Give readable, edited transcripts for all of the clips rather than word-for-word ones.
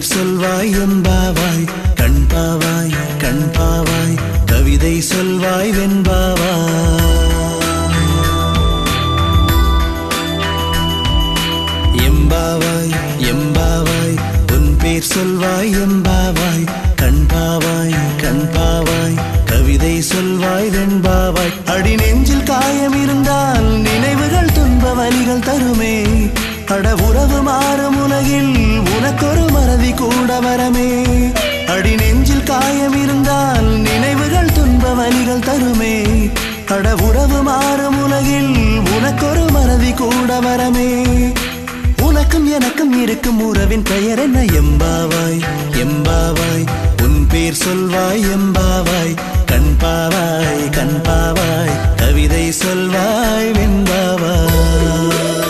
பேர் சொல்வாய் எம்பாவாய், கண்பாவாய் கண்பாவாய் கவிதை சொல்வாய் வெண்பாவாய். எம்பாவாய் எம்பாவாய் உன் பேர் சொல்வாய் எம்பாவாய், கண்பாவாய் கண்பாவாய் கவிதை சொல்வாய் வெண்பாவாய். அடி நெஞ்சில் காயம் இருந்தால் நினைவுகள் துன்ப வலிகள் தருமே, அட உறவு மாறும் உலகில் உனக்கொரு மறதி கூட வரமே. அடி நெஞ்சில் காயம் இருந்தால் நினைவுகள் துன்ப வலிகள் தருமே, அட உறவு மாறும் உலகில் உனக்கொரு மறதி கூட வரமே. உனக்கும் எனக்கும் இருக்கும் உறவின் பெயர் என்ன? எம்பாவாய் எம்பாவாய் உன் பேர் சொல்வாய் எம்பாவாய், கண்பாவாய் கண்பாவாய் கவிதை சொல்வாய் வெண்பாவாய்.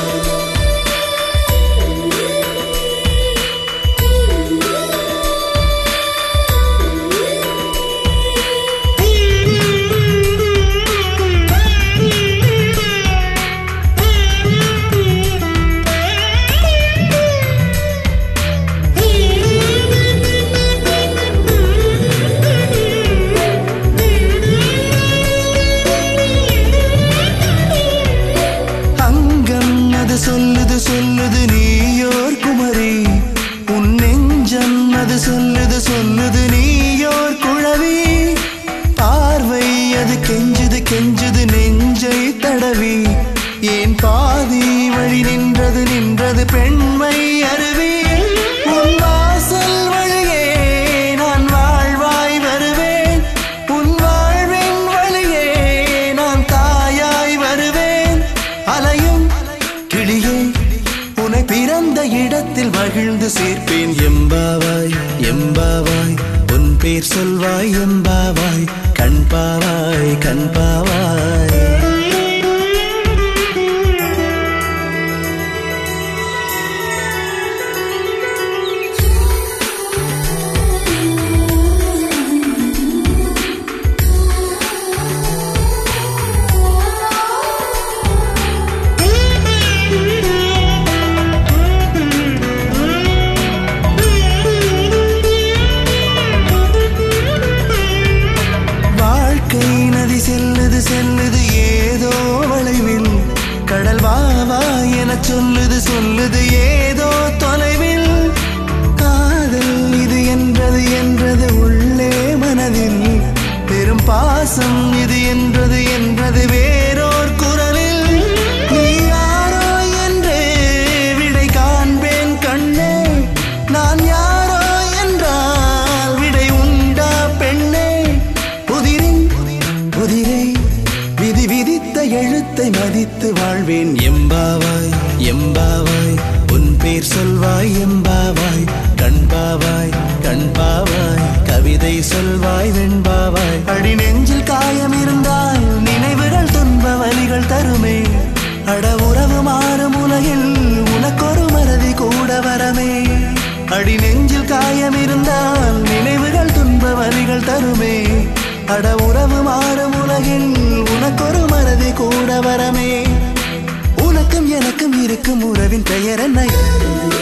சொல்லுது சொல்லுது நீயோர் குமரி, உன் நெஞ்சம் அது சொல்லுது சொல்லுது நீயோர் குழவி. பார்வை அது கெஞ்சுது கெஞ்சுது நெஞ்சை தடவி, ஏன் பாதி வழி நின்றது நின்றது பெண்மை அருவி. உன் வாசல் வழியே நான் வாழ்வாய் வருவேன், உன் வாழ்வின் வழியே நான் தாயாய் வருவேன். அலையும் கிளியே உன்னை பிறந்த இடத்தில் மகிழ்ந்து சேர்ப்பேன். எம்பாவாய் எம்பாவாய் உன் பேர் சொல்வாய் எம்பாவாய், கண்பாவாய் கண்பாவாய். செல்லுது செல்லுது ஏதோ வளைவில், கடல் வாவா என சொல்லுது சொல்லுது ஏதோ தொலைவில். காதல் இது என்றது என்றது உள்ளே மனதில், பெரும் பாசம் இது என்றது என்றது வேறோர் குரலில். நீ யாரோ என்றே விடை காண்பேன் கண்ணே, நான் யாரோ என்றால் விடை உண்டா பெண்ணே. புதிரை விதி விதித்த எழுத்தை மதித்து வாழ்வேன். எம்பாவாய் எம்பாவாய் உன் பேர் சொல்வாய் எம்பாவாய், கண்பாவாய் கண்பாவாய் கவிதை சொல்வாய் வெண்பாவாய். அடி நெஞ்சில் காயம் இருந்தால் நினைவுகள் துன்ப வலிகள் தருமே, அட உறவு மாறும் உலகில் உனக்கொரு மறதி கூட வரமே. அடி நெஞ்சில் காயம் இருந்தால் நினைவுகள் துன்ப வலிகள் தருமே, அட உறவு மாறும் உலகில் உனக்கொரு மறதி கூட வரமே. உனக்கும் எனக்கும் இருக்கும் உறவின் பெயர் என்ன?